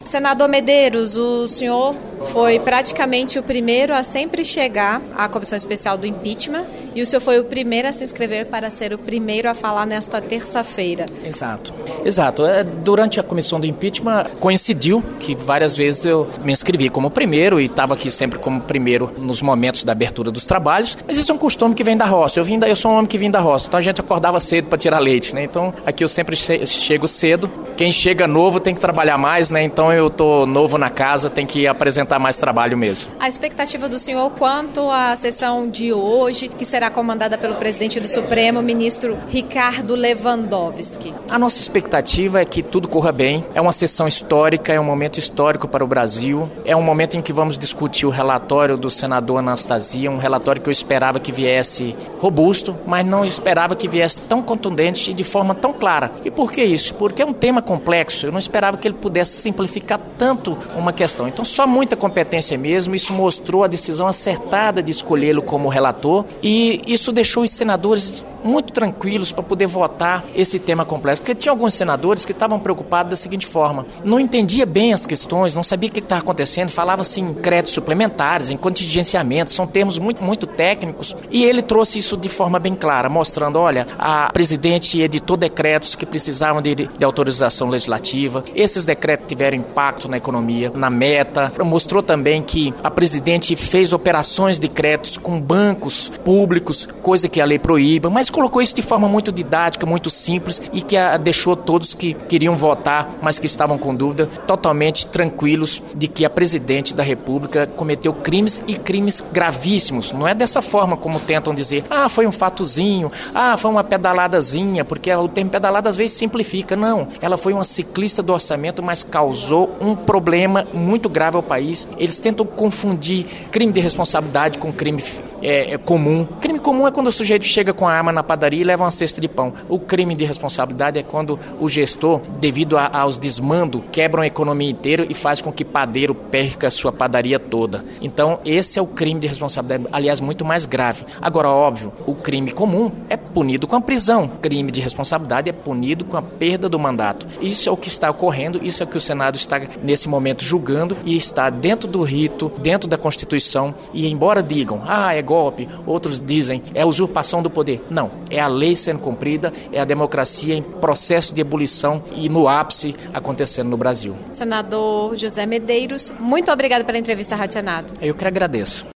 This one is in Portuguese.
Senador Medeiros, o senhor foi praticamente o primeiro a sempre chegar à Comissão Especial do Impeachment e o senhor foi o primeiro a se inscrever para ser o primeiro a falar nesta terça-feira. Exato. Durante a Comissão do Impeachment coincidiu que várias vezes eu me inscrevi como primeiro e estava aqui sempre como primeiro nos momentos da abertura dos trabalhos, mas isso é um costume que vem da roça. Eu sou um homem que vim da roça, então a gente acordava cedo para tirar leite, né? Então aqui eu sempre chego cedo. Quem chega novo tem que trabalhar mais, né? Então eu tô novo na casa, tem que apresentar mais trabalho mesmo. A expectativa do senhor quanto à sessão de hoje, que será comandada pelo presidente do Supremo, ministro Ricardo Lewandowski? A nossa expectativa é que tudo corra bem. É uma sessão histórica, é um momento histórico para o Brasil. É um momento em que vamos discutir o relatório do senador Anastasia, um relatório que eu esperava que viesse robusto, mas não esperava que viesse tão contundente e de forma tão clara. E por que isso? Porque é um tema complexo. Eu não esperava que ele pudesse simplificar tanto uma questão. Então, só muita competência mesmo. Isso mostrou a decisão acertada de escolhê-lo como relator e isso deixou os senadores muito tranquilos para poder votar esse tema complexo. Porque tinha alguns senadores que estavam preocupados da seguinte forma: não entendia bem as questões, não sabia o que estava acontecendo, falava-se em créditos suplementares, em contingenciamento, são termos muito, muito técnicos. E ele trouxe isso de forma bem clara, mostrando, olha, a presidente editou decretos que precisavam de autorização legislativa, esses decretos tiveram impacto na economia, na meta, mostrou também que a presidente fez operações de créditos com bancos públicos, coisa que a lei proíbe, mas colocou isso de forma muito didática, muito simples e que deixou todos que queriam votar, mas que estavam com dúvida, totalmente tranquilos de que a presidente da República cometeu crimes e crimes gravíssimos. Não é dessa forma como tentam dizer, foi um fatozinho, foi uma pedaladazinha, porque o termo pedalada às vezes simplifica. Não, ela foi uma ciclista do orçamento, mas causou um problema muito grave ao país. Eles tentam confundir crime de responsabilidade com crime comum. Crime comum é quando o sujeito chega com a arma na padaria e leva uma cesta de pão. O crime de responsabilidade é quando o gestor, devido aos desmandos, quebra a economia inteira e faz com que padeiro perca a sua padaria toda. Então, esse é o crime de responsabilidade, aliás, muito mais grave. Agora, óbvio, o crime comum é punido com a prisão. O crime de responsabilidade é punido com a perda do mandato. Isso é o que está ocorrendo, isso é o que o Senado está, nesse momento, julgando e está dentro do rito, dentro da Constituição. E, embora digam, é golpe, outros dizem, é usurpação do poder. Não, é a lei sendo cumprida, é a democracia em processo de ebulição e no ápice acontecendo no Brasil. Senador José Medeiros, muito obrigado pela entrevista à Rádio Senado. Eu que agradeço.